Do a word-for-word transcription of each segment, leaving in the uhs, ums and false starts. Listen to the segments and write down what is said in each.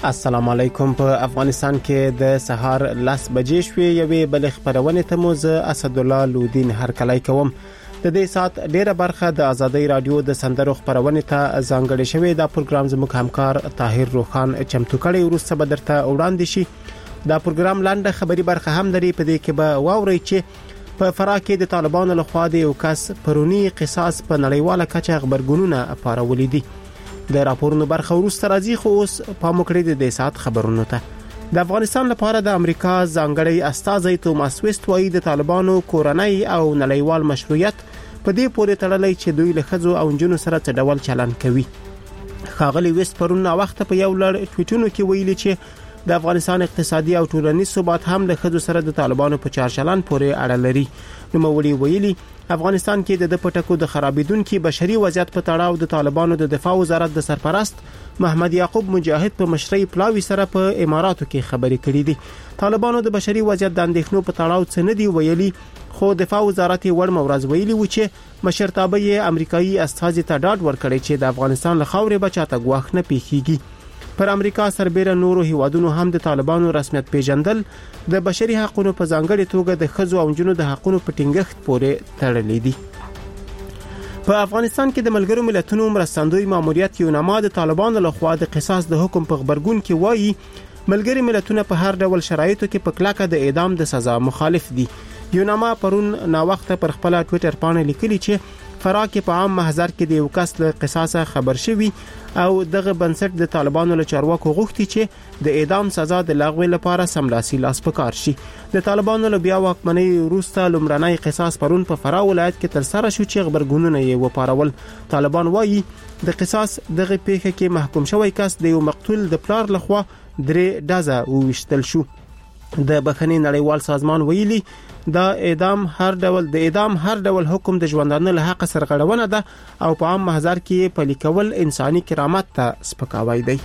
السلام علیکم. په افغانستان کې د سهار لس بجې شوې یوې بل خبرونه ته مو زه اسد الله لودین هرکلی کوم. د دې سات ډیره برخه د ازادي رادیو د سندرو خبرونه ته ځانګړې شوې. دا پروګرام زموږ همکار طاهر روخان چمتو کړي ورسته بدرته وړاندې شي. دا پروګرام لاندې خبري برخه هم لري، په دې کې به واوري چې په فراه کې د طالبانو لخوا د یو کس پرونی قصاص په نړیواله کچه خبرګونونه پارولې دي. د راپورونو برخه ورسته راځي، خو اوس پام وکړئ د سات خبرونو ته. د افغانستان لپاره د امریکا ځانګړی استازی توماس ویست وايي د طالبانو کورنۍ او نړیوال مشروعیت په دې پورې تړلی چې دوی له ښځو او نجونو سره څه ډول چلند کوي. ښاغلي ویست پرون وخت په یو لړ ټویټونو کې ویلي چې د افغانستان اقتصادي او ټولنیز ثبات هم له ښځو سره د طالبانو په چارچلند پورې اړه لري. نوموړي ویلي افغانستان کې د پټکو د خرابیدونکو بشري وضعیت په تړاو د طالبانو د دفاع وزارت د سرپرست محمد یعقوب مجاهد په مشرۍ پلاوی سره په اماراتو کې خبرې کړې دي. طالبانو د بشري وضعیت د اندېښنو په تړاو څه نه دی ویلي، خو دفاع وزارت ور مورز ویلي و چې مشرتابه یې امریکایي استازي ته ډاډ ورکړي چې د افغانستان له خاورې بچاته ګواښ نه پیښیږي. پر امریکا سربېره نورو هیوادونو هم د طالبانو رسمیت پیژندل د بشري حقوقو په ځانګړي توګه د ښځو او نجونو د حقوقو په ټینګښت پورې تړلې دي. په افغانستان کې د ملګرو ملتونو مرستندوی ماموریت یوناما د طالبانو لخوا د قصاص د حکم په خبرګون کې وایي ملګري ملتونه په هر ډول شرایطو کې په کلکه د اعدام د سزا مخالف دي. یوناما پرون نا وخت پر خپل ټوئیټر باندې لیکلي چې فراه کې په عام محضر کې د یو کس له قصاصه خبر شوی او دغه بنسټ د طالبانو له چارواکو غوښتي چې د اعدام سزا د لغوه لپاره سملاسي لاس پکار شي. د طالبانو له بیا واکمنۍ وروسته لومړنی قصاص پرون په فراه ولایت کې تر سره شو چې خبرګونونه یې وپارول. طالبان وایي د قصاص دغه پیښه کې محکوم شوی کس د یو مقتول د پلار لخوا درې ډزه وویشتل شو. د بخښنې نړیوال سازمان ویلي دا اعدام هر ډول د اعدام هر ډول حکم د ژوندانه له حق سرغړونه ده او په عام محضر کې پلي کول انساني کرامت ته سپکاوی دی.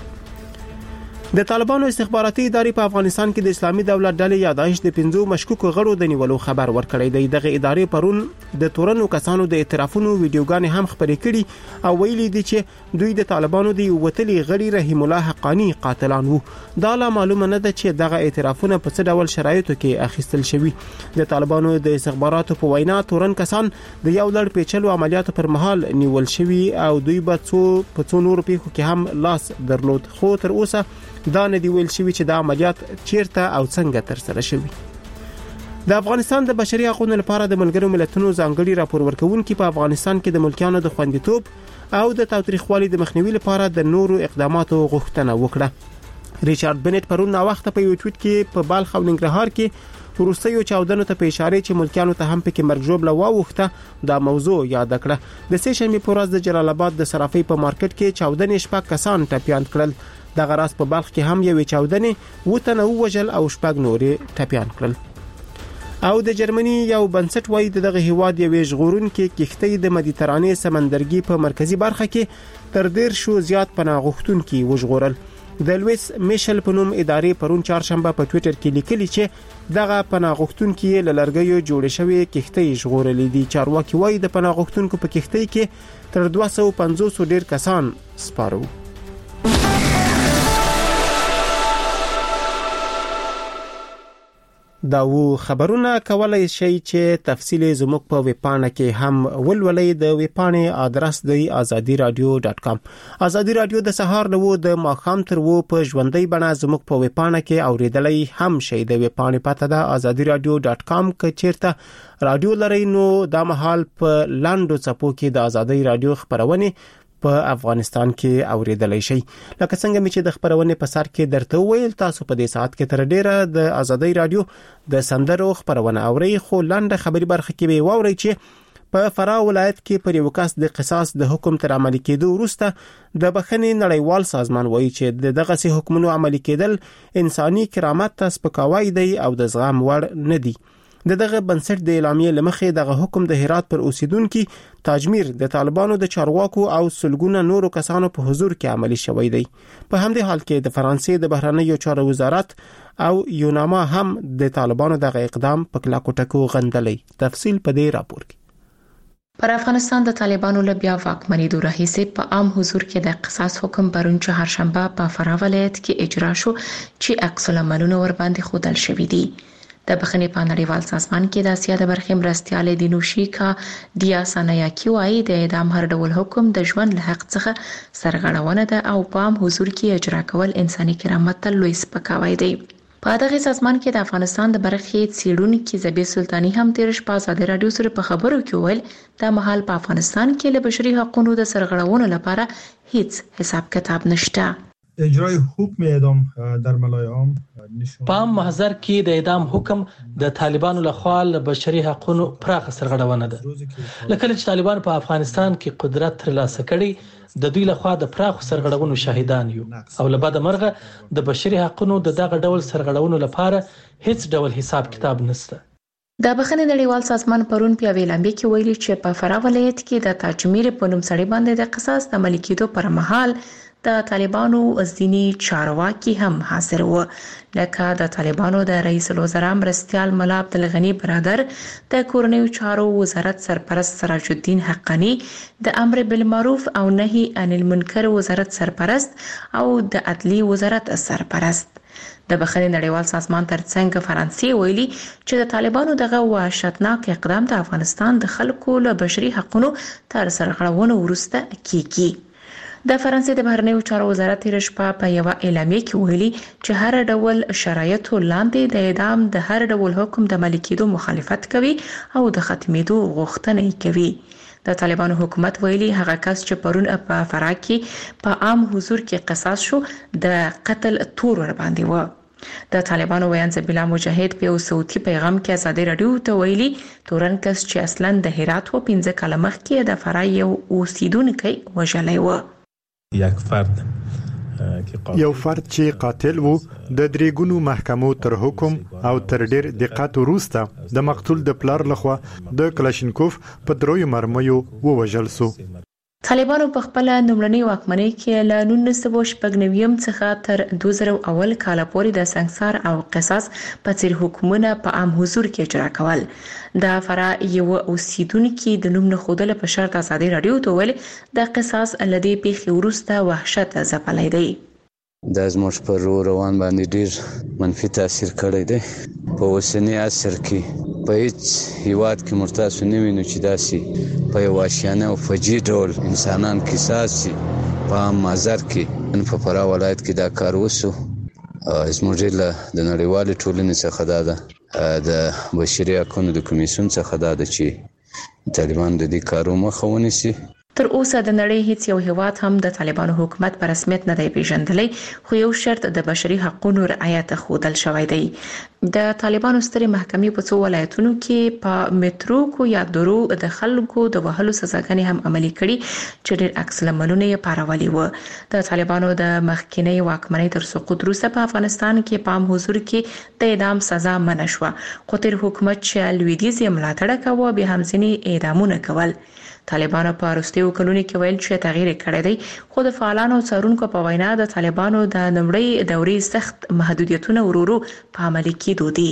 د طالبانو استخباراتي ادارې په افغانستان کې د اسلامي دولت ډلې یادایش د پنځو مشکوکو غړو د نیولو خبر ورکړی دی. دغه ادارې پرون د تورنو کسانو د اعترافونو ویډیوګانې هم خپرې کړي او ویلي دي چې دوی د طالبانو د وتلي غړي رحیم الله حقانی قاتلان وو. دا لا معلومه نه ده چې دغه اعترافونه په څه ډول شرایطو کې اخیستل شوي. د طالبانو د استخباراتو په وینا تورن کسان د یو لړ پیچلو عملیاتو پر مهال نیول شوي او دوی به څو په څو نورو پیښو کې هم لاس درلود، خو تر اوسه دا نه دی ویل شوی چې دا عملیات چیرته او څنګه تر سره شوي. د افغانستان د بشري حقوقو لپاره د ملګرو ملتونو ځانګړي راپور ورکونکي په افغانستان کې د ملکیانو د خوندیتوب او د تاوتریخوالي د مخنیوي لپاره د نورو اقداماتو غوښتنه وکړه. ریچارډ بنټ پرون وخت په یو ټویټ کې په بالخ او ننګرهار کې ورستیو چاودنو ته په اشاره چې ملکیانو ته هم پکې مرګ ژوبله واوښته دا موضوع یاد کړه. د سه شنبه په ورځ د جلال آباد د صرافي په مارکیټ کې چاودنې شپږ کسان ټپيان کړل. د غراس په بلخ کې هم یوې چاودنې وته نو وجل او شپږ نورې ټپيان کړل. او د جرمني یو بنسټ وایي دغه هیواد یوې ژغورونکې کښتۍ د مدیترانې سمندرګي په مرکزی برخه کې تر ډیر شو زیات پناه غوښتونکي وژغورل. د لویس میشل په نوم ادارې پرون چهارشنبه په ټوئیټر کې لیکلي چې دغه پناه غوښتونکي له لرګیو جوړ شوی کښتۍ ژغورلې دي. چارواکي وایي د پناه غوښتونکو په کښتۍ کې تر دوه سوه پنځوس ډیر کسان سپارو. دا و خبرونه کولای شي چې تفصیل زموږ په ویب پاڼه کې هم ولولئ. د ویب پاڼې آدرس دی آزادی رادیو ډاٹ کام. آزادی رادیو د سهار له و د ماښام تر و په ژوندۍ بڼه زموږ په ویب پاڼه کې اوریدلای هم شي. د ویب پاڼې پته ده آزادی رادیو ډاٹ کام. که چیرته رادیو لرئ نو دا مهال په لاندو څپو کې د آزادی رادیو خبرونه په افغانستان کې اوریدلای شي. لکه څنګه چې د خبرونه په سر کې درته ویل، تاسو په دې ساعت کې تر ډیره د آزادی رادیو د سندرو خبرونه اورئ، خو لاندې خبري برخه کې به واورئ چې په فراه ولایت کې پر یو کس د قصاص د حکم تر عملي کېدو وروسته د بخښنې نړیوال سازمان وایي چې دغه سي حکمونو عملي کېدل انساني کرامت ته سپکاوی دی او د زغم وړ نه دی. د دغه بنسټ د اعلامیې لمخې دغه حکم د هرات پر اوسیدونکو تاجمیر د طالبانو د چارواکو او سلګونه نورو کسانو په حضور کې عملي شوی دی. په همدې حال کې د فرانسې د بهرنیو چارو وزارت او یوناما هم د طالبانو دغه اقدام په کلاکو ټکو غندلی. تفصیل په دې راپور کې. پر افغانستان د طالبانو له بیا واکمنېدو راهیسې په عام حضور کې د قصاص حکم پرون چهارشنبه په فراه ولایت کې اجرا شو چې عکس العملونه ور باندې ښودل شوي دي. د بخښنې په نړیوال سازمان کې د اسیا د برخې مرستیال دینوشیکا دیا سانایاکی وايي د اعدام هر ډول حکم د ژوند له حق څخه سرغړونه ده او په عام حضور کې اجرا کول انساني کرامت ته لوی سپکاوی دی. په دغه سازمان کې د افغانستان د برخې څېړونکو زبیر سلطانی هم تیر شپه ازادي رادیو سره په خبرو کې ویل د مهال په افغانستان کې له بشري حقوقو د سرغړونو لپاره هیڅ حساب کتاب نشته. اجرای حکم اعدام در ملای عام نشون په عام محضر کې د اعدام حکم د طالبانو لخوا له بشري حقوقو پراخه سرغړونه ده. لکه چې طالبان په افغانستان کې قدرت ترلاسه کړي د دوی لخوا د پراخو سرغړونو شاهدان یو او له بعد مرغه د بشري حقوقو د دغه ډول سرغړونو لپاره هیڅ ډول حساب کتاب نشته. د بخښنې نړیوال سازمان پرون په ویلامبي کې ویلي چې په فراه ولایت کې د تاجمیر په نوم سړی باندې د قصاص د عملي کېدو پر مهال د طالبانو ځینی چارواکي هم حاضر وو، لکه د طالبانو د رئیس الوزرا مرستیال ملا عبدالغنی برادر، د کورنیو چارو وزارت سرپرست سراج الدین حقانی، د امر بالمعروف او نهي عن المنکر وزارت سرپرست او د عدلی وزارت سرپرست. د بخښنې نړیوال سازمان ترڅنګ فرانسې ویلي چې د طالبانو دغه وحشتناک اقدام د افغانستان د خلکو له بشري حقوقو تر سرغړونو وروسته کیږي. د فرانسې د بهرنیو چارو وزارت تیر شپه په یو اعلامیه کې ویلي چې هر ډول شرایطو لاندې د اعدام د هر ډول حکم د عملي کېدو مخالفت کوي او د ختمېدو غوښتنه کوي. د طالبانو حکومت ویلي هغه کس چې پرون په فراه کې په عام حضور کې قصاص شو د قتل تور ور باندې و. د طالبانو ویان زبیلا مجاهد په یو صوتي پیغام کې ازادي رادیو ته ویلي تورن کس چې اصلا د هرات و پنځه کاله مخکې د فراه یو اوسیدونکی وژلی و. یک فرد یو فرد چې قاتل وو د دریګونو محکمو تر حکم او تر ډیر دقت وروسته د مقتول د پلار لخوا د کلاشینکوف په دروي مرمیو ووژل سو. طالبانو په خپل نوملنی واکمنۍ کې له نولس سوه شپږ نوي څخه تر دوه زره اول کال پورې د سنگسار او قصاص په څیر حکومتونه په عام حضور کې اجرا کول. د فراه یو اوسیدونکو د نوم نه خودله په شرط ازادي رادیو ته ویل د قصاص لدی پیښې وروسته وحشت ځپلای دی. د زموږ پر روان باندې ډیر منفي تاثیر کړی دی. په اوسنی عصر کې په هیڅ هیواد کې مرتاسو نه وینو چې داسې په یو وحشیانه او فجیع ډول انسانان قصاص شي. په عام محضر کې په فراه ولایت کې دا کار وسو. زموږ له د نړیوالې ټولنې څخه دا ده د بشري حقوقو د کمیسیون څخه دا ده چې طالبان د دې کارو مخه ونیسي. تر اوسه د نړۍ هیڅ یو هیواد هم د طالبانو حکومت په رسمیت نه دی پیژندلی، خو یو شرط د بشري حقوقو رعایت ښودل شوی دی. د طالبانو سترې محکمې په څو ولایتونو کې په متروکو یا درو د خلکو د وهلو سزاګانې هم عملي کړي چې ډېر عکس العملونه یې پارولي وو. د طالبانو د مخکینی واکمنۍ تر سقوط وروسته په افغانستان کې په عام حضور کې د اعدام سزا منع شوه، خو تیر حکومت چې لویدیځ یې ملاتړ کاوه به هم ځینې اعدامونه کول. طالبانو په وروستیو کلونو کې ویل چې تغییر کړی دی، خو د فعالانو او څارونکو په وینا د طالبانو د لومړۍ دورې سخت محدودیتونه ورورو په عملي کېدو دي.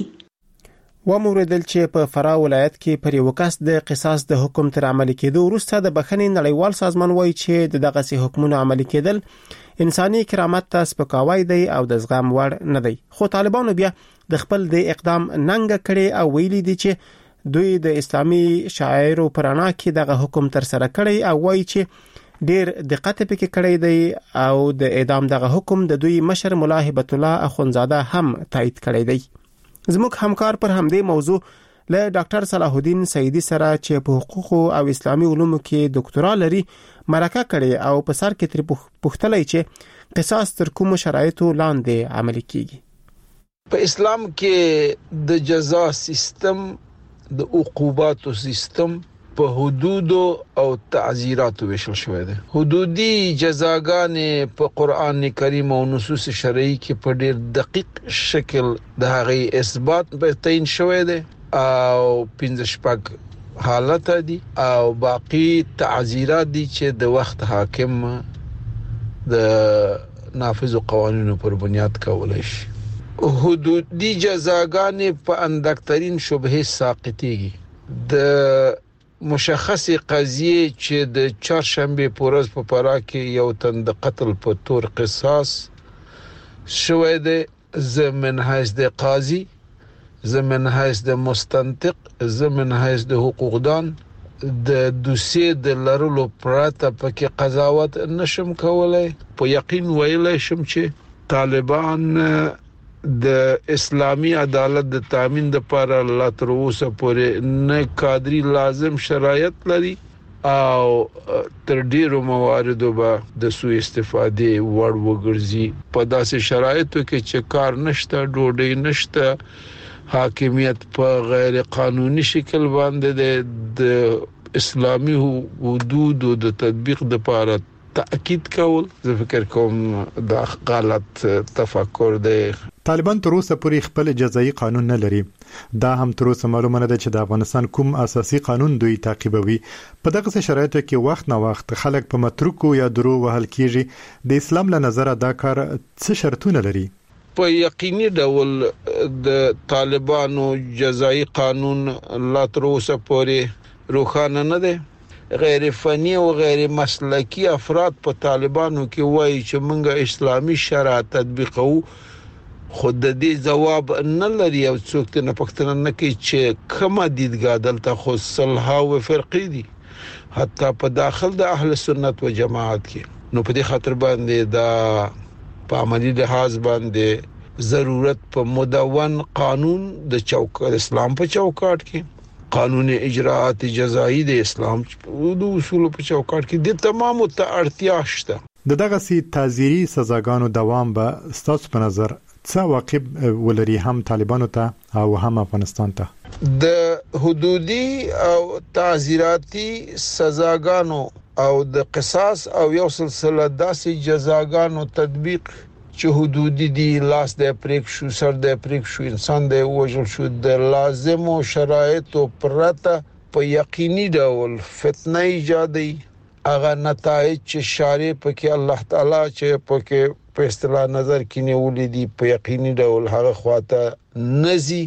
وموردل چې په فراه ولایت کې پر یو کس د قصاص د حکم تر عملي کېدو وروسته د بخښنې نړیوال سازمان وایي چې د دغه سي حکمونو عملي کېدل انساني کرامت ته سپکاوی دی او د زغم وړ نه دی. خو طالبانو بیا د خپل د اقدام ننګ کړي او ویلي دي چې دوی د اسلامي شاعرو پرانا کې دغه حکم تر سره کړی او وایي چې ډیر دقت پکې کړی دی او د اعدام دغه حکم د دوی مشر مولا هبت الله اخونزاده هم تایید کړی دی. زموږ همکار پر همدې موضوع له ډاکټر صلاح الدین سیدی سره چې په حقوق او اسلامي علومو کې ډاکټرا لري مرکه کړي او په سر کې تر پوښتلای چې قصاص تر کوم شرایطو لاندې عملي کیږي. په اسلام کې د جزا سیستم د عقوباتو سیستم په حدود او تعزیرات ویشل شوی دی. حدودي جزاګانې په قران کریم او نصوص شرعي کې په ډېر دقیق شکل د هغې اثبات به تعین شوی دی او پنځه شپږ حالت دي او باقی تعزیرات دي چې د وخت حاکم د نافذ قوانینو پر بنیاد کولای شي. حدودي جزاګانې په اندکترین شبهه ساقطيږي. د مشخصه قضیه چې د چهارشنبه پورز په پرا کې یو تن د قتل په تور قصاص شوی دی، زمن حیث د قاضي، زمن حیث د مستنطق، زمن حیث د حقوقدان د دوسیه د لرلو پرته پکې قضاوت نشم کولای. په یقین ویلای شم چې طالبان د اسلامي عدالت د تامین لپاره لا تر اوسه پورې نه کادري لازم شرایط لري او تر ډیرو مواردو به د سوء استفاده وړ وګرځي. په داسې شرایطو کې چې کار نشته، ډوډۍ نشته، حاکمیت په غیر قانوني شکل باندې د اسلامي حدود د تطبیق لپاره تاکید کول، زه فکر کوم دا غلط تفکر دی. طالبان تر اوسه پورې خپل جزایي قانون نه لري. دا هم تر اوسه معلومه نه ده چې د افغانستان کوم اساسي قانون دوی تعقیبوي. په دغه شرایطو کې وخت نه وخت خلک په متروکو یا درو وهل کیږي. د اسلام له نظر دا کار څه شرطونه لري؟ په یقیني ډول د طالبانو جزایي قانون لا تر اوسه پورې روښانه نه دی. غیر فنی او غیر مسلکی افراد په طالبانو کې وایي چې موږ اسلامي شرع تطبیقو، خود د دې جواب نه لري او څوک نه پښتنه نه کوي چې کومه دیدګاه دلته خو صلح او فرقې دي حتی په داخل د اهل سنت و جماعت کې. نو په دې خاطر باندې دا په عملی لحاظ باندې ضرورت په مدون قانون د چوک اسلام په چوکاټ کې، قانون اجراءات جزایی د اسلام د اصول په چوکاټ کې د تمامو ته اړتیا شته. د دغه سي تعزیري سزاګانو دوام به ستاسو په نظر څه واقب ولري هم طالبانو ته او هم افغانستان ته؟ د حدودي او تعزیراتي سزاګانو او د قصاص او یو سلسله داسې جزاګانو تطبیق چې حدودي دي، لاس د پریک شو، سر د پریک شو، انسان د وژل شو، د لازمو شرایطو پرته په یقیني ډول فتنه ایجادي. هغه نتایج چې شارع پکې الله تعالی چې پکې په اصطلاح نظر کې نیولې دي په یقیني ډول هغه خواته نزي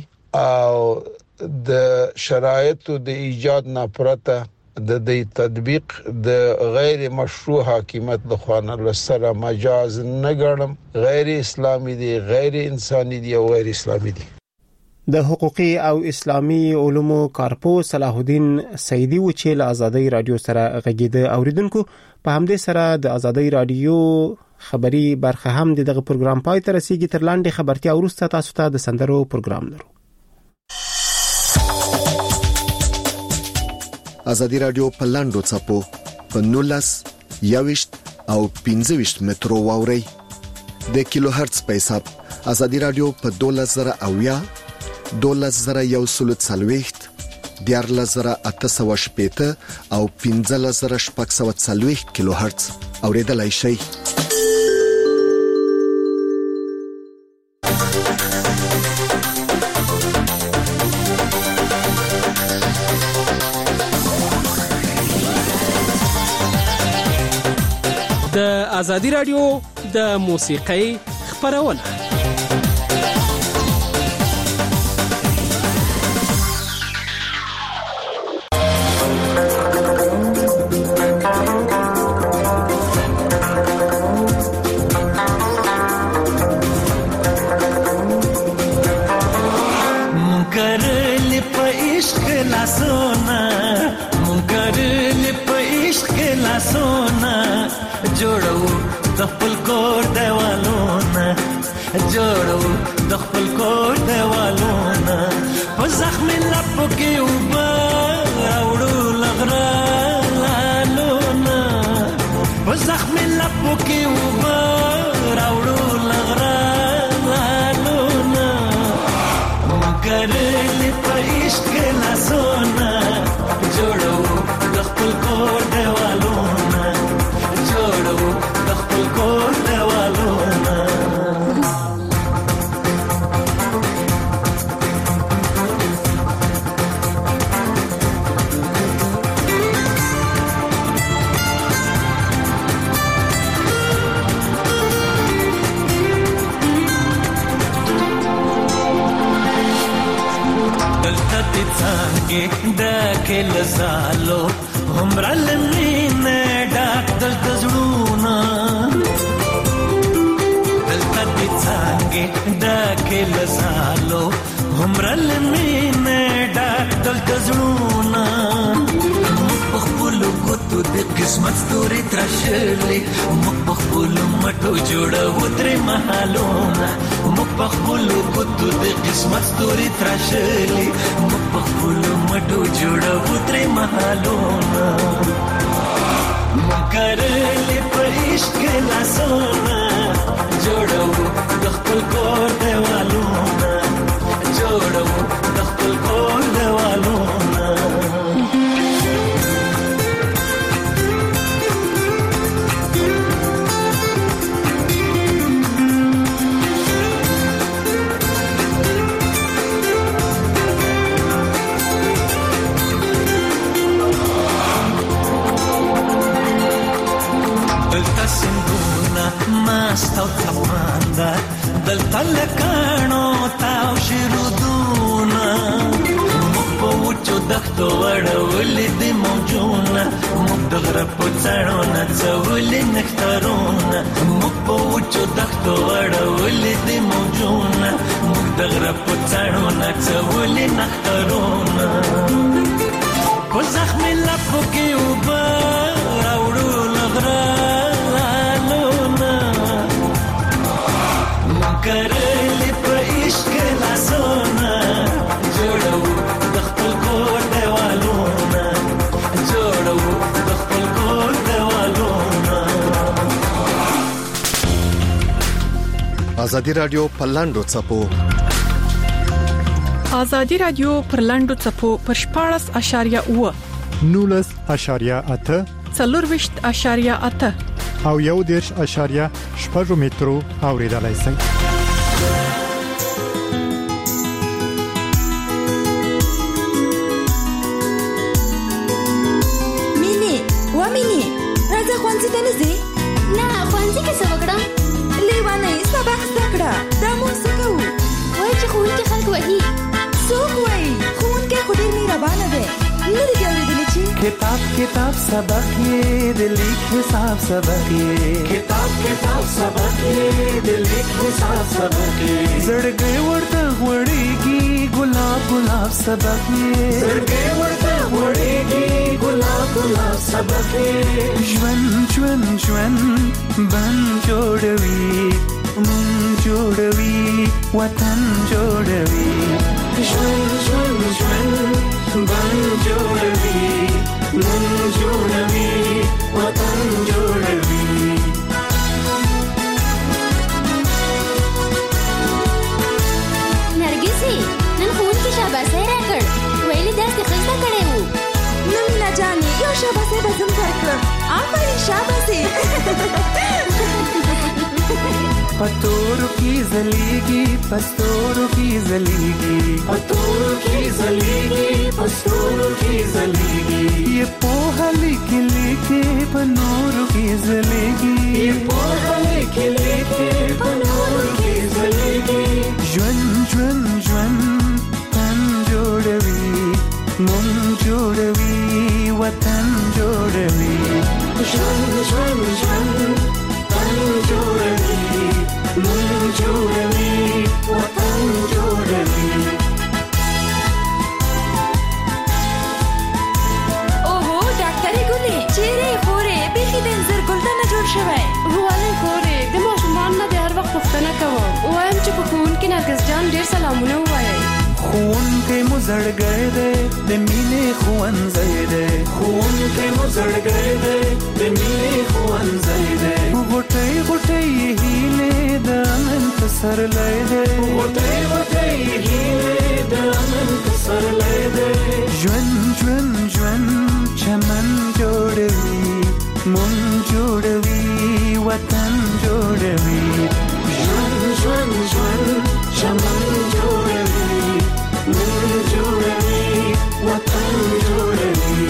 او د شرایطو د ایجاد نه پرته د دې تطبیق د غیر مشروع حاکمیت د خوانه لسره مجاز نه ګڼم، غیر اسلامي دي، غیر انساني دي او غیر اسلامي دي. د حقوقي او اسلامي علومو کارپو صلاح الدین سیدی و چې له آزادۍ رادیو سره غږیده. اوریدونکو په همدې سره د آزادۍ رادیو خبري برخه هم دغه پروګرام پای ته رسیدي. تر لاندې خبرتیا وروسته تاسو ته د سندرو پروګرام لرو. آزادی رادیو په لاندو چپو په نولس یاوشت او پینځوشت مترو واوري د کیلو هرتز په حساب. آزادی رادیو په دولس زره او یا دولس زره یو سلو څلويخت دیارلس زره اته سوه شپېته او پنځلس زره شپږ سوه څلويخت کیلو هرتز اوریدلای شئ. د آزادی رادیو د موسیقۍ خبرونه. جوړو د خپل کور دیوالونه په زخم لپو کې وبا راوړو لغرالونه په زخم لپو کې وبا راوړو لغرالونه مگر په عشق لاسونه جوړو د خپل کور دیوالونه جوړو د خپل کور دیوالونه دلته دې څانګې ډکې له ځالو هومره له مینې ډک دلته زړونه دلته دې څانګې ډکې له ځالو هومره له مینې ډک دلته زړونه موږ په خپلو ګوتو د قسمت ستوري تراشلې موږ په خپلو مټو جوړوو ترې مهالونه موږ په خپلو ګوتو د قسمت ستوري تراشلې موږ په خپلو مټو جوړوو ترې مهالونه موږ کرلې په عشق لاسونه جوړوو د خپل کور دیوالونه جوړوو د خپل کور دیوالونه دلته سندونه مست او تپانده دلته لکانو تاو شرودونه موږ په وچو دښتو وړولې د موجونه موږ د غره په څڼو نڅولې نښترونه موږ په وچو دښتو وړولې د موجونه موږ د غره په څڼو نڅولې نښترونه په زخمي لپو کې اوبه راوړو له غره کرلې په عشق لاسونه جوړوو د خپل کور دیوالونه جوړوو د خپل کور دیوالونه ازادي رادیو په لاندو څپو ازادي رادیو پر لاندو څپو پر شپاړس اشاریه اوه نولس اشاریه اته څلورويشت اشاریه اته او یو دیرش اشاریه شپږ مترو اوریدلای شئ خوانځي ته نه ځي؟ نه خوانځي کې څه وکړم؟ لیوانې سبق زده کړه دا مو څه کوو؟ وایي چې ښوونکي خلک وهي. څوک وایي؟ ښوونکی خو ډېر مهربانه دی. نه دې بیا اورېدلی چې کتاب کتاب سبق یې د لیک حساب سبق یې کتاب کتاب سبق یې د لیک حساب سبق یې زړګی ورته غوړېږي ګلاب ګلاب سبق یې زړګی ورته غوړېږي ګلاب ګلاب سبق یې ژوند ژوند ژوند بن جوړوي مون جوړوي وطن جوړوي ژوند ژوند ژوند بن جوړوي مون جوړوي وطن جوړوي نرګسي نن ښوونکي شاباسي راکړ ویلي درس یې ښه زده کړی و. نه مینا جانې یو شاباسي به زه هم درکړم. آفرین شاباسي پتورو کی زلیگی پستورو کی زلیگی پتورو کی زلیگی پستورو کی زلیگی یہ پوها لکھ لکھے پنورو کی زلیگی یہ پوها لکھ لکھے پنورو کی زلیگی جون جون جون تن جوڑوی من جوڑوی وطن جوڑوی جون جون جون تن جوڑوی من جوړوي وطن جوړوي. اوهو ډاکټرې ګلې چیرې خورې بیخي د انځر ګلدان جوړ شوی. ولې خورې د ماشومان نه د هر وخت پوښتنه کوم وایم چې په ښوونکي نرګس جان ډېر سلامونه ووایئ. ښوونکی مو زړګی دی د مینې ښوونځی دی ښوونکی مو زړګی دی د مینې ښوونځی دی غوټۍ غوټۍ هیلې د امن پسرلی دی غوټۍ غوټۍ هیلې د امن پسرلی دی ژوند ژوند ژوند چمن جوړوي مون جوړوي وطن جوړوي ژوند ژوند ژوند چمن جوړوي مون جوړوي وطن جوړوي.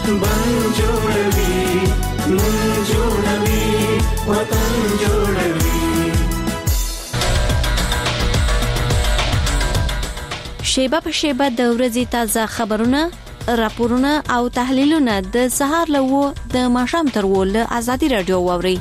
بن جوړوي نن جوړوي وطن جوړوي. شیبه په شیبه د ورځې تازه خبرونه، راپورونه او تحلیلونه د سهار لوو د ماښام تر ول آزادي رادیو واوري.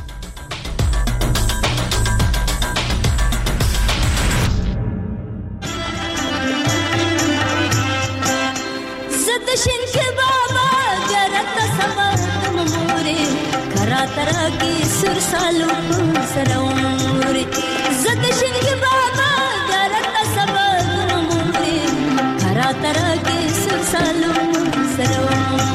زد شین کې بابا جرت سبا مموري کرا ترا کی سر سالو سرور زد شین کې بابا جرت سبا مموري کرا ترا کی سر سالو سرور.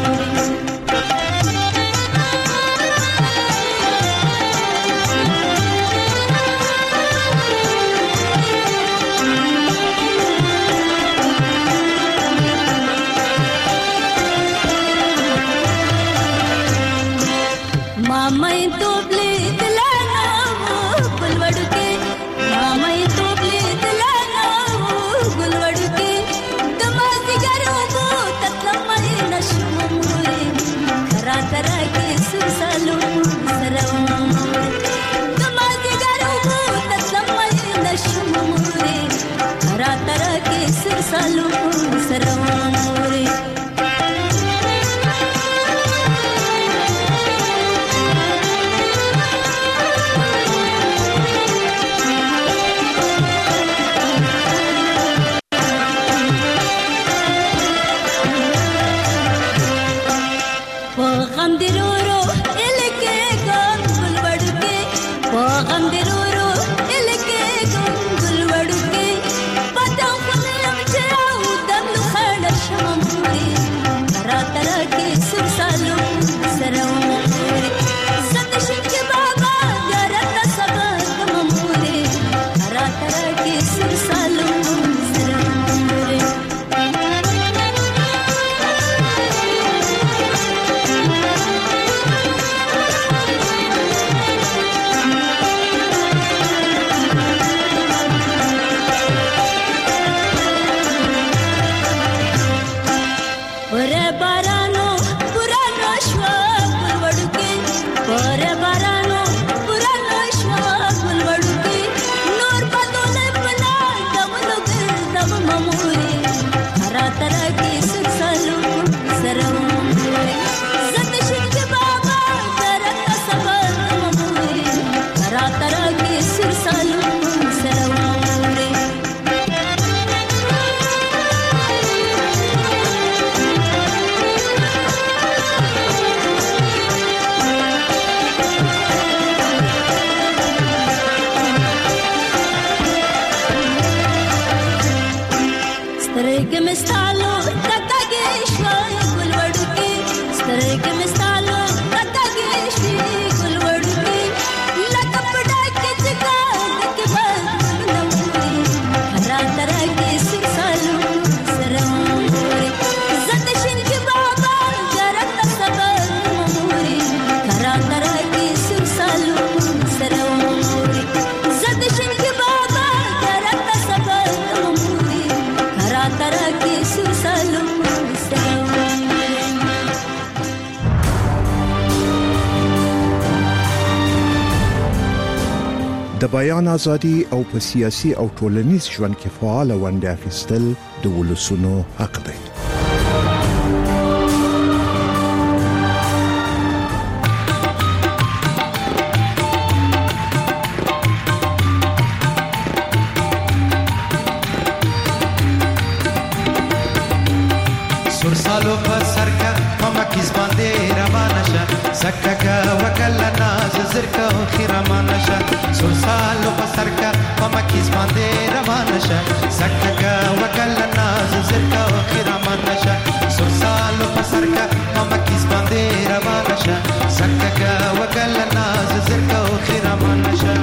मामई तोबले दिलाना गुलवड़ के मामई तोबले दिलाना गुलवड़ के दमाजी गरो वो ततलमई नशमुरे खरा तरह के सुसालो सरवरे दमाजी गरो वो ततलमई नशमुरे खरा तरह के सुसालो सरवरे. د بیان ازادي او په سیاسي او ټولنیز ژوند کې فعال ونډه اخیستل د ولسونو حق دی. سالو په سرکا ماما کیس باندې روانه شه سککا وکلا ناز زرکا خیرمانه شه سو سالو په سرکا ماما کیس باندې روانه شه سککا وکلا ناز زرکا خیرمانه شه سو سالو په سرکا ماما کیس باندې روانه شه سککا وکلا ناز زرکا خیرمانه شه.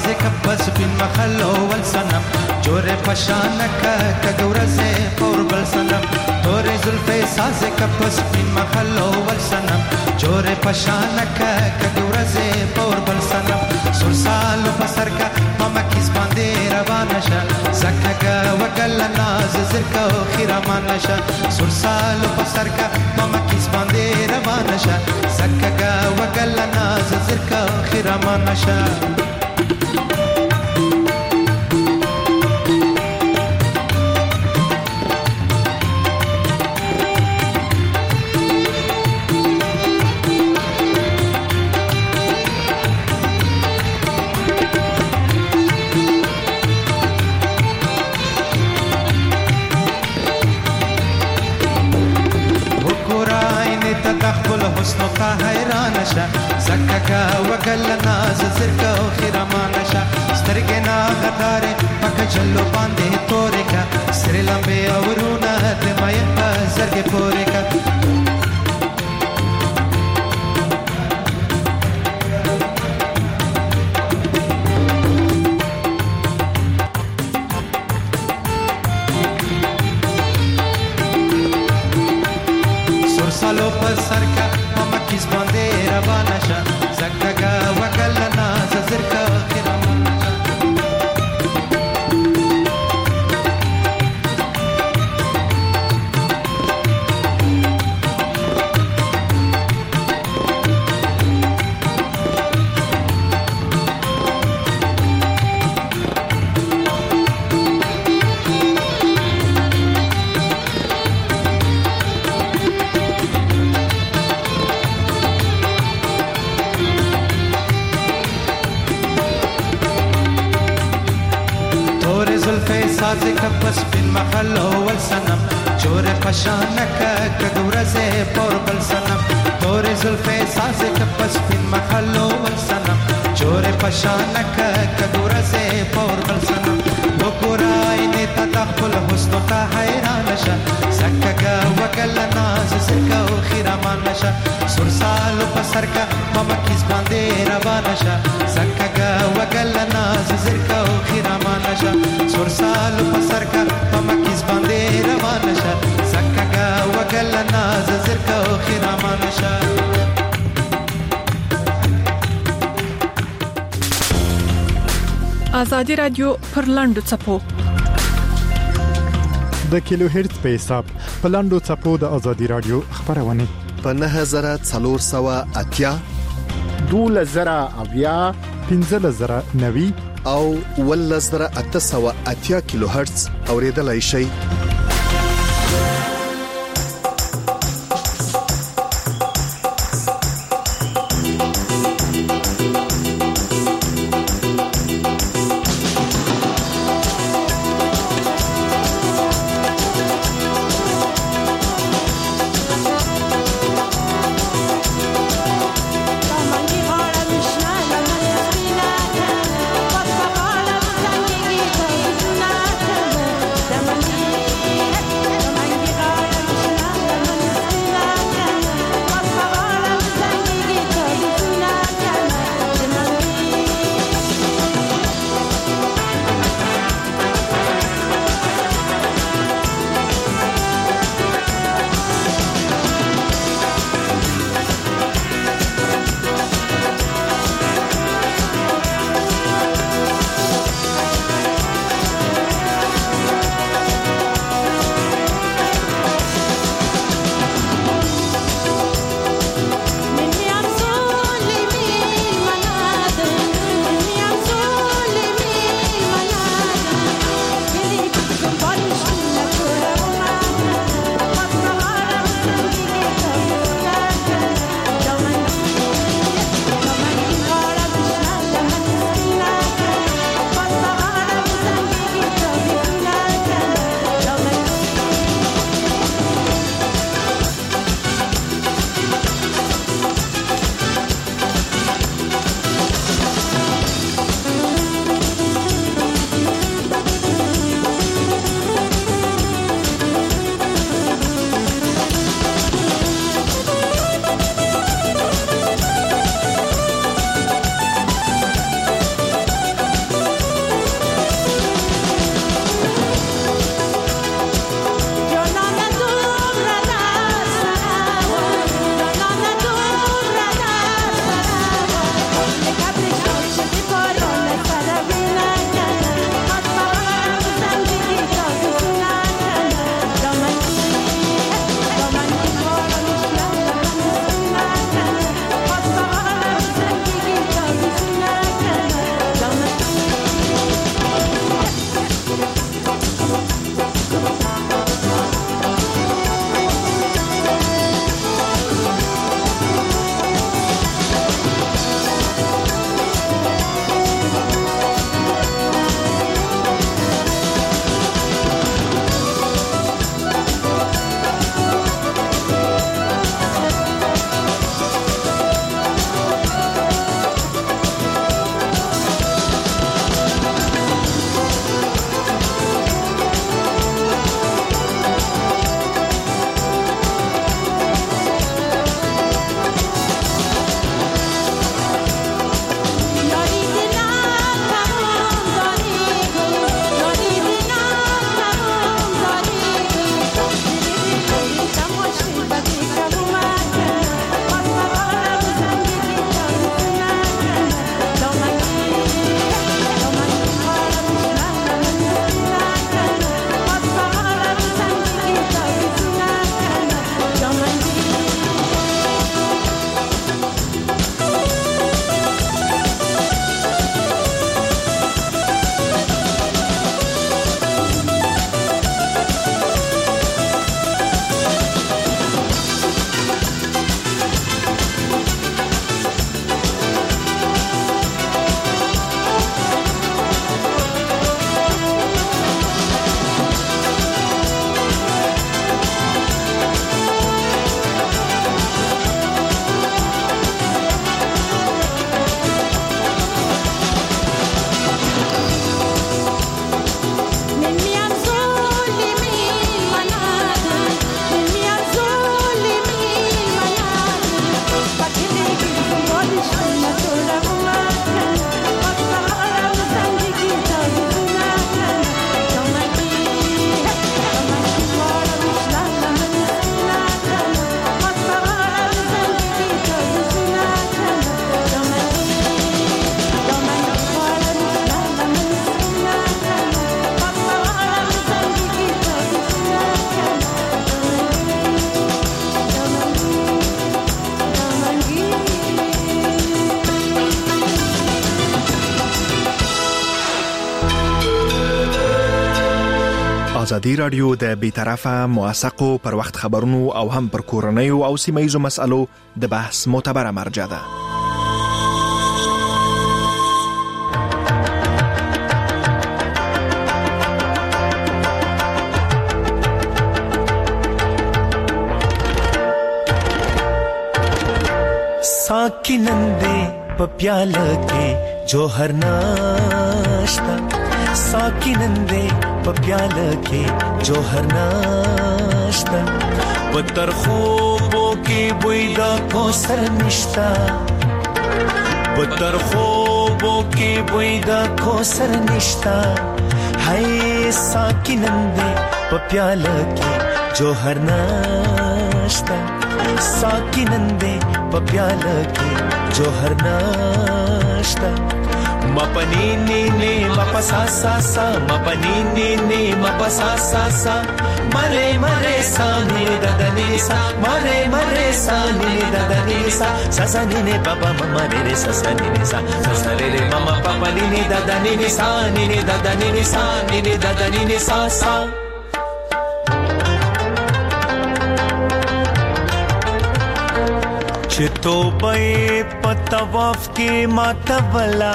کپس بن مخلو والسنم جوره پشانک کګورزه پور بل سنم تورې زلفې ساز کپس بن مخلو والسنم جوره پشانک کګورزه پور بل سنم سرسال پسر کا ماما کیس باندې روان شه زکه وکل ناز زرکو خیرمان شه سرسال پسر کا ماما کیس باندې روان شه زکه وکل ناز زرکو خیرمان شه حسن تا حیران شه زکه وکل ناز زرکو خیرمان شه سترګې نا غدارې پک جلو باندې تورې کا سر لمبه اورونه د مې په زرګې پورې کا سرسالو پر سر کا کیس باندې روانه شه زکه وکل ناز زرکو خیرمان شه ساز کپس بن مخلو والسنم چور پشانک کګورزه پور بل سنم تور زلفې ساز کپس بن مخلو والسنم چور پشانک کګورزه پور بل سنم وګورای نه تدخل حسن تا حیران شه زکه وکل ناز زرکو خیرمان شه سرسال پسر کا ماما کیس باندې روان شه زکه وکل ناز زرکو خیرمان شه سرسال پسر کا ماما کیس باندې روان شه زکه وکل ناز زرکو خیرمان شه آزادی رادیو پر لاندو چپو د کیلو هرتز په حساب په لاندو چپو د آزادی رادیو خبرونه په نه هزار څلور سوه اتیا دوله زره اویا پنځه زره نوي او ول زره اته سوه اتیا کیلو هرتز اوریدلای شي ازادي رادیو د بیطرفه موثقو پر وخت خبرونو او هم پر کورنیو او سیمایي مسالو د بحث معتبره مرجع ده. साकी नंदे पप्याल के जोहर नाश्ता, साकी नंदे पप्याल के जोहर नाश्ता, पत्थर खूबों के बुईदा कोसर निश्ता, पत्थर खूबों के बुईदा कोसर निश्ता, हाय साकी नंदे पप्याल के जोहर नाश्ता, साकी नंदे पप्याल के जोहर नाश्ता, मपनी नी नी मपसा सा सा, मपनी नी नी मपसा सा सा, मरे मरे सा नी ददनी सा, मरे मरे सा नी ददनी सा, सा नी ने पापा मम्मा रे रे सा सा नी ने सा, सा रे रे मम्मा पापा नी नी ददनी नी सा, नी नी ददनी नी सा, नी नी ददनी नी सा सा. चितो बे पतवाफ के मातवला,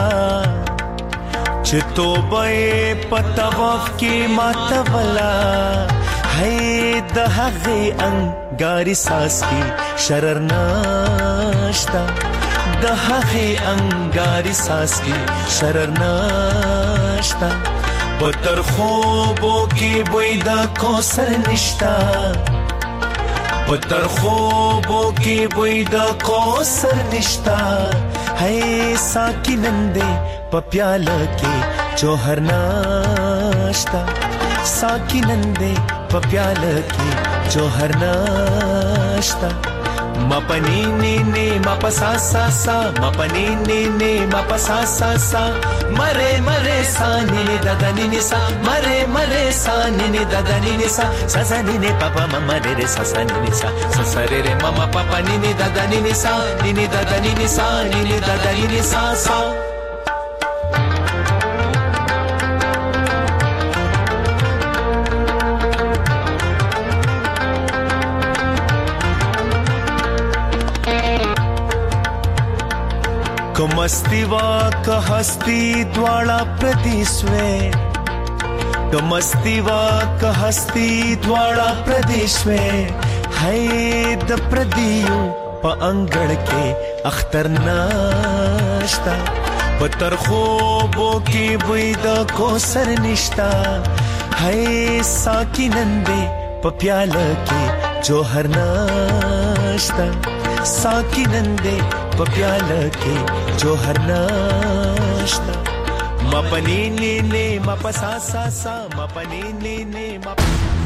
चितो बे पतवाफ के मातवला, है दहगे अंगारी सास की शरर नाश्ता, दहगे अंगारी सास की शरर नाश्ता, पत्थर खूबों की बुईदा कोसर निश्ता, पत्थर खूबों की बुईदा कोसर निश्ता, है साकी नंदे पप्याल के जोहर नाश्ता, साकी नंदे पप्याल के जोहर नाश्ता, मपनी नी नी मपसा सा सा, मपनी नी नी मपसा सा सा, मरे मरे सा नी नी ददनी नी सा, मरे मरे सा नी नी ददनी नी सा, सा नी ने पापा मम्मा रे रे सा सा नी नी सा, सा रे रे मम्मा पापा नी नी ददनी नी सा, नी नी ददनी नी सा, नी नी ददनी नी सा सा. कमस्तीवा का हस्ती द्वाड़ा प्रदेश में, कमस्तीवा का हस्ती द्वाड़ा प्रदेश में, है द प्रदियो प अंगड़ के अख्तर नाश्ता, पत्थर खूबों की बुईदा कोसर निश्ता, है साकी नंदे पप्याल के जोहर नाश्ता, साकी नंदे पप्याल के जोहर नाश्ता, मपनी नी नी मपसा सा सा, मपनी नी नी मप.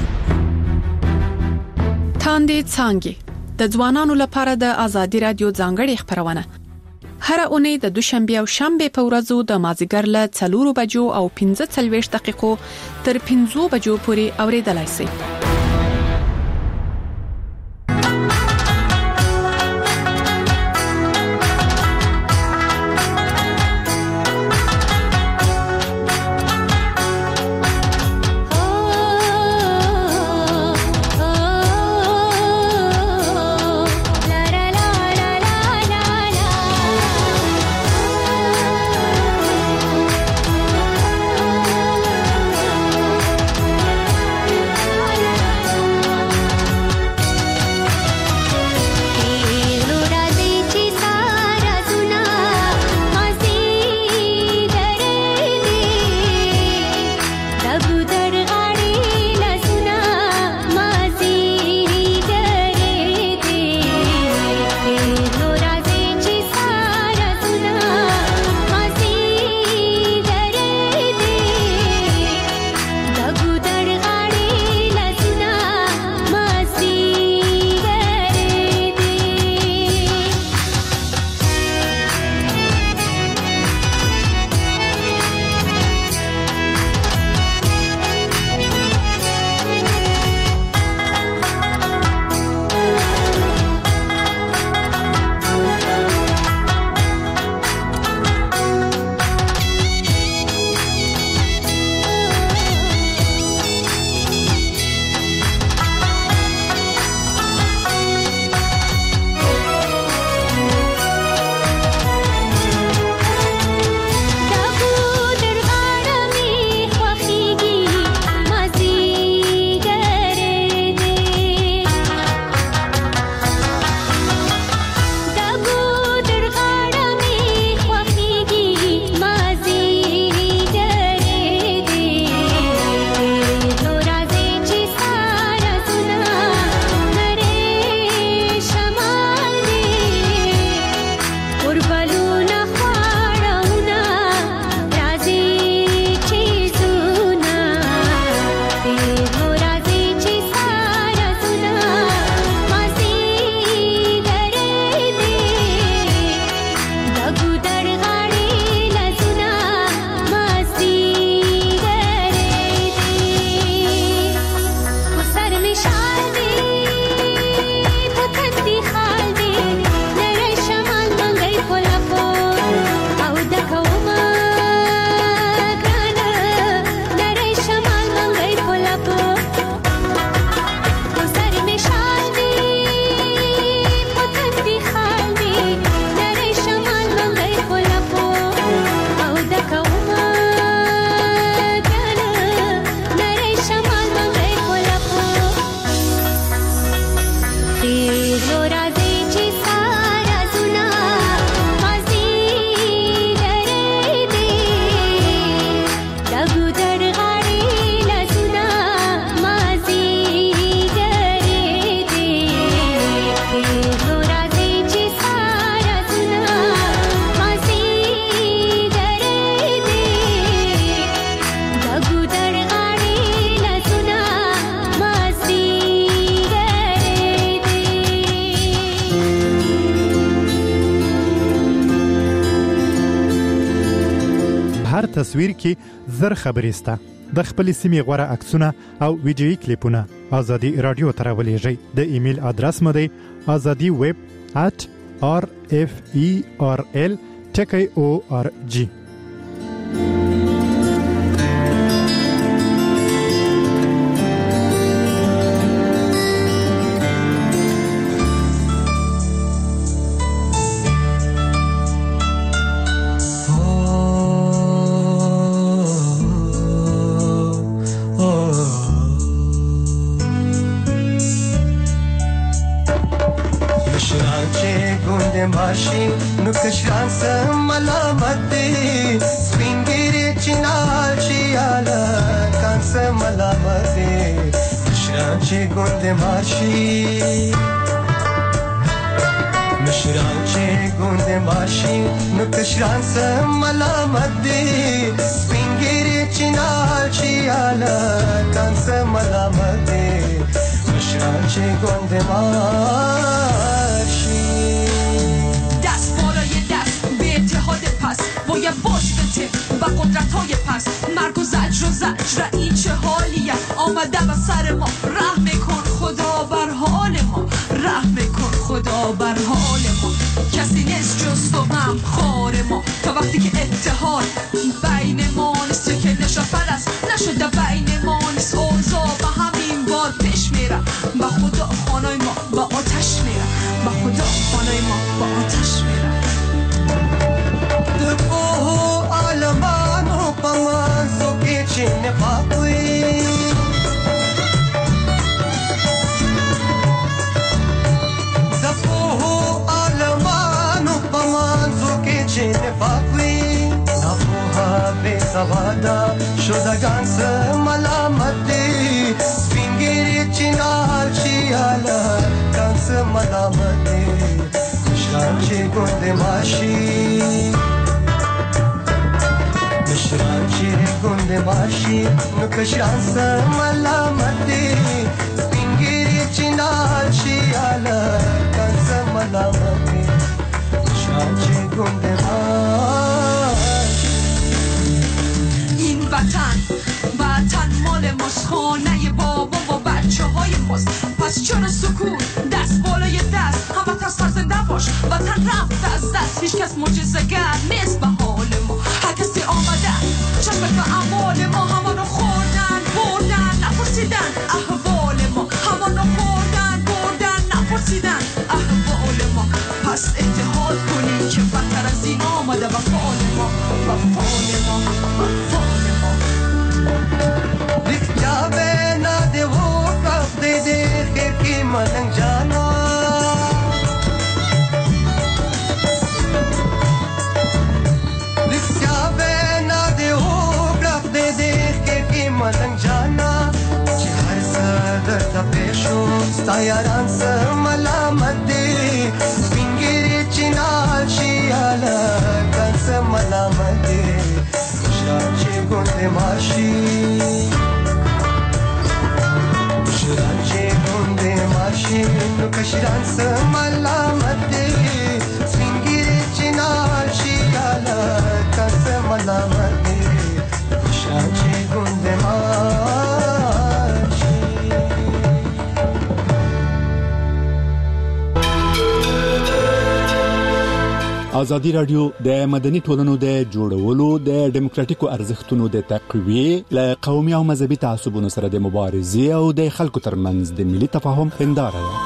تاندې څانګې د ځوانانو لپاره د ازادي رادیو ځانګړي خبرونه هر اونۍ د دوشنبه او شنبه په ورځو د مازیګر له څلورو بجو او پنځه څلوېښت دقیقو تر پنځو بجو پورې اوریدلای شئ. la تصویر کې زر خبرې سته. د خپل سیمې غوړه عکسونه او ویډیويي کلیپونه ازادي رادیو ته راولېږئ. د ایمیل ادرس مو دی azadi web at r f e r l ټکی او ار جی. آمده و سر ما رحم کن خدا بر حال ما، رحم کن خدا بر حال ما. کسی نیست جز تو غم خوار ما، تا وقتی که اتحاد بین ما نیست که نشافر است نشده بین ما نیست اوضاع و همین بار پیش میره. با خدا خانای ما با آتش میره، با خدا خانای ما با آتش میره. دبو عالمانو پمازو که چه نفاقوی سوادا شدگان سه ملامت دی سپینگیری چینال چیالا کان سه ملامت دی مشران چی گند ماشی مشران چی گند ماشی نکشان سه ملامت دی سپینگیری چینال چیالا کان سه ملامت دی مشران چی گند ماشی. وطن وطن مال ماست، خانه بابا و بچه های ماست. پس چرا سکوت دست بالای دست، هم وطن سر زنده باش. وطن رفت از دست، هیچ کس معجزه‌گر نیست به حال ما. هر کسی آمده چشم به اعمال ما، همانو خوردن بردن نپرسیدن احوال ما، همانو خوردن بردن نپرسیدن احوال ما. پس اتحاد کنیم که بدتر از این آمده و فال ما و فال ما و فال ما. लिखा ना दे वो कब दे दे के की मनंग जाना लिखा ना दे वो कब दे दे के की मनंग जाना चार सदर तपेशो स्तायारान से मलामत दे स्पिंगेरी चिनाल शियाला कन से मलामत दे शांचे गुंडे माशी شرانچه گنده ماشی نکشیران سملامت دی سپینگیری چینال شیالا کن سملامت دی شرانچه گنده ماشی. ازادي رادیو د مدني ټولنو د جوړولو د ډیموکراتیکو ارزښتونو د تقویه ل قومي او مذهبي تعصبونو سره د مبارزې او د خلکو ترمنځ د ملي تفاهم هنداره ده.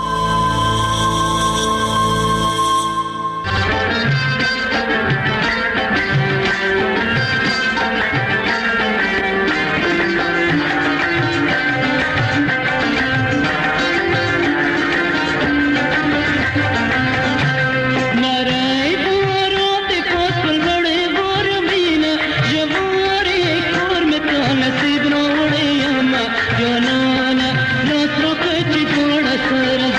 Sir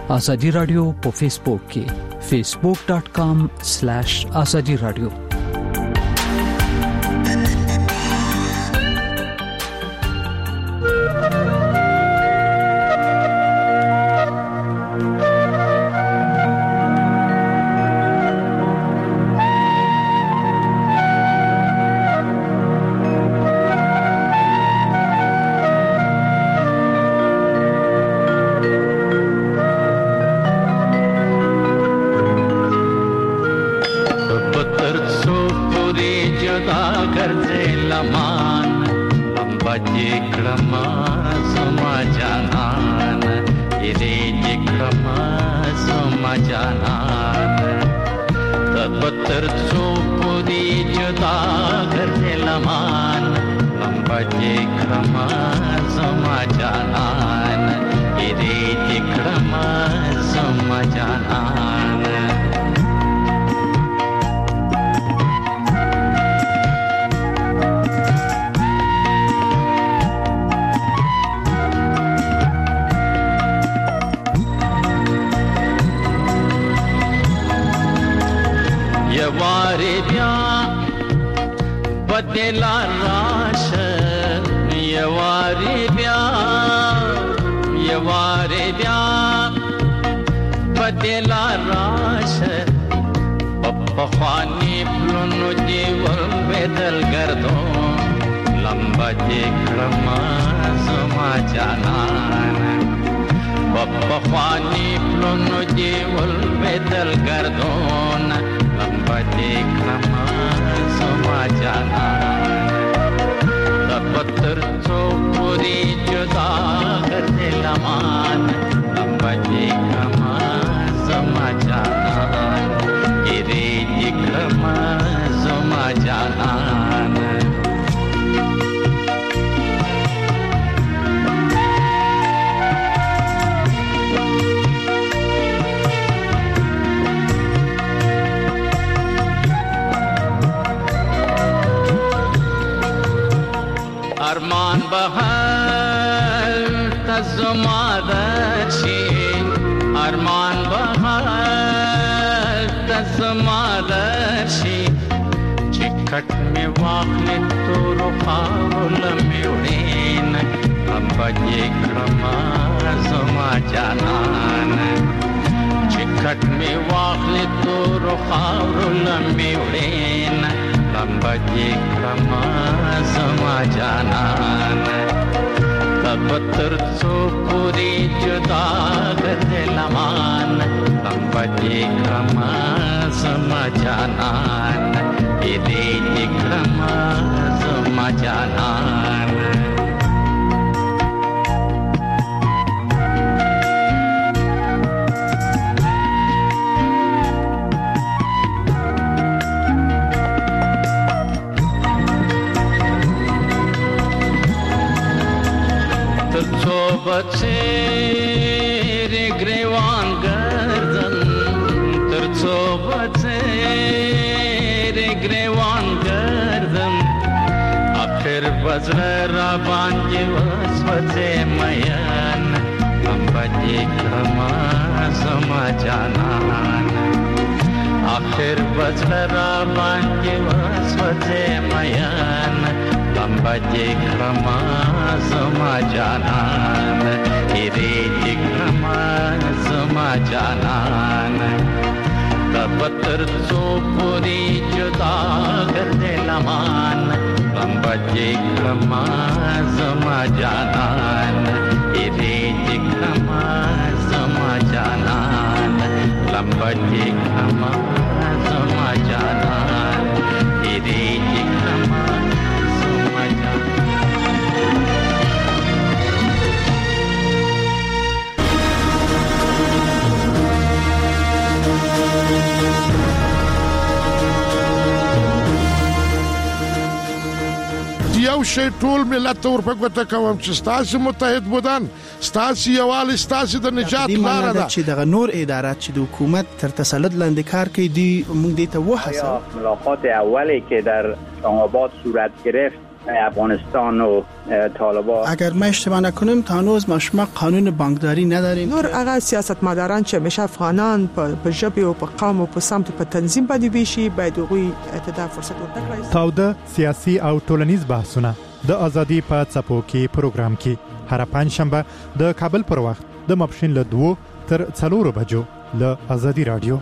ازادي رادیو په فیسبوک کې facebook dot com slash azadi radio. ارمان بهر تزمادشی ارمان بهر تزمادشی چکت می واخلی تو رو خاول میورین ام بجی کرما زما جانان چکت می واخلی تو رو خاول میورین لمبجی کرما زما جانان تب تر سو پوری جدا گردے لمان لمبجی کرما زما جانان ایدی کرما زما جانان بچه ری گریوان گردن ترچو بچه ری گریوان گردن آخر بزر را بانجی وسوچه میان ام بجی کرما زما جانان آخر بزر را بانجی وسوچه میان لمبجی کرما زما جانان ایری کرما زما جانان تب تر سو پوری جدا گردے لمان لمبجی کرما زما جانان ایری کرما زما جانان لمبجی کرما زما جانان ایری کرما یو شی ټول ملت ورپکوته کوم چې ستاسو متحد بودن ستاسو یوالي ستاسو د نجات لاره ده چې دغه نور ادارات چې د حکومت تر تسلط لاندې کار کوي دی موږ دې ته وحسه ملاقات اولی که در شنگاباد صورت گرفت افغانستان و طالبان. اگر ما اشتباه نکنیم تا هنوز ما شما قانون بانکداری نداریم. نور هغه سیاستمداران چې همیشه افغانان په ژبه او په قوم او په سمت په تنظیم باندې ویشي باید هغوی ته فرصت ورکړي. تاوده سیاسي او ټولنیز بحثونه د ازادي په څپو کې پروګرام کې هر پنځ شنبه د کابل پر وخت د ماپښین له دوه تر څلورو بجو له ازادي رادیو.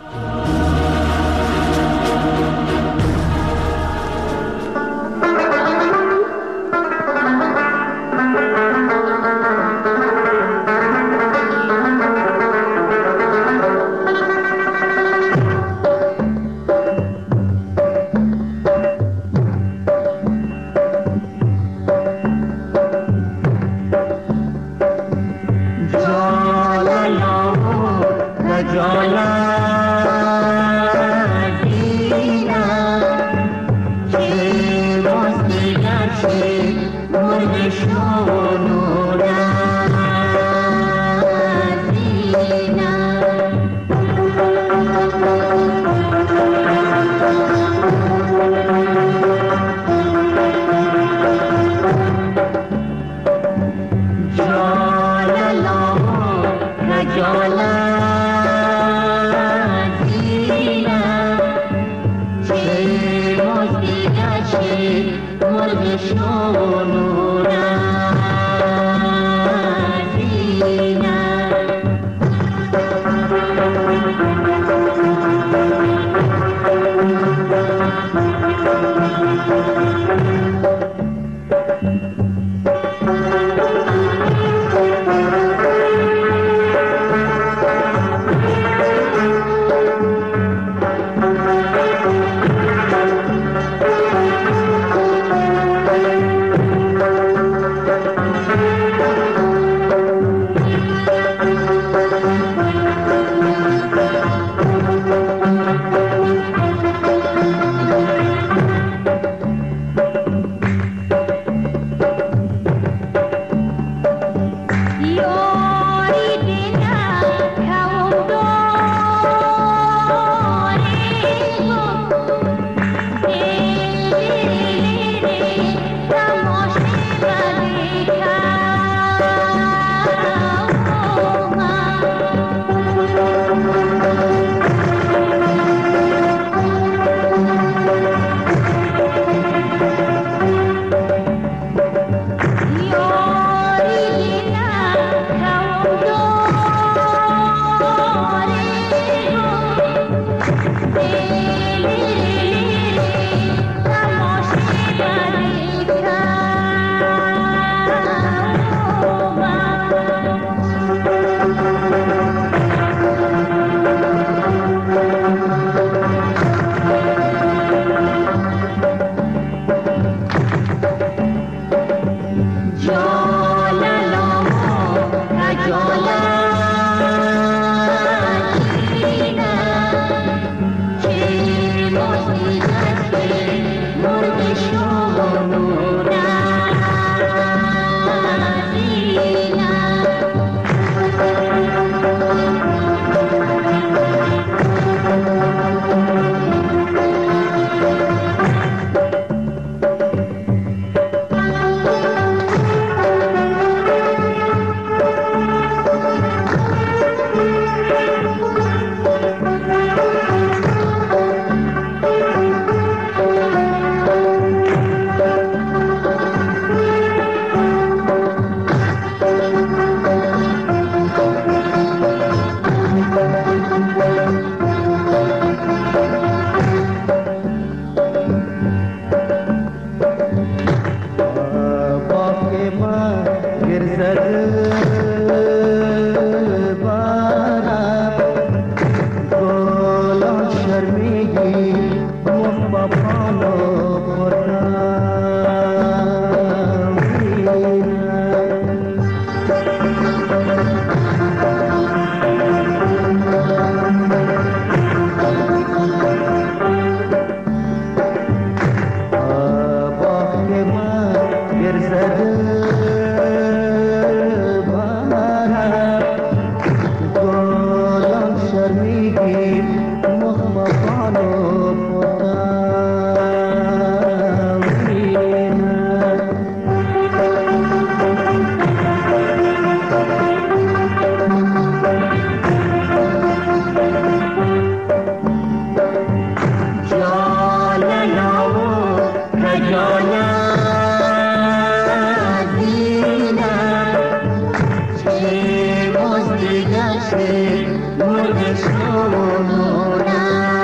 شي مرغ شونا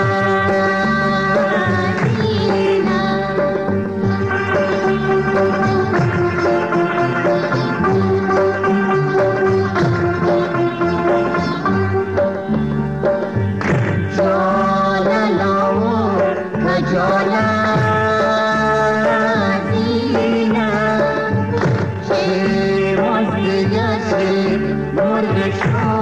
دینا جالا لاو کجالا دینا شي مزدگا شي مرغ شونا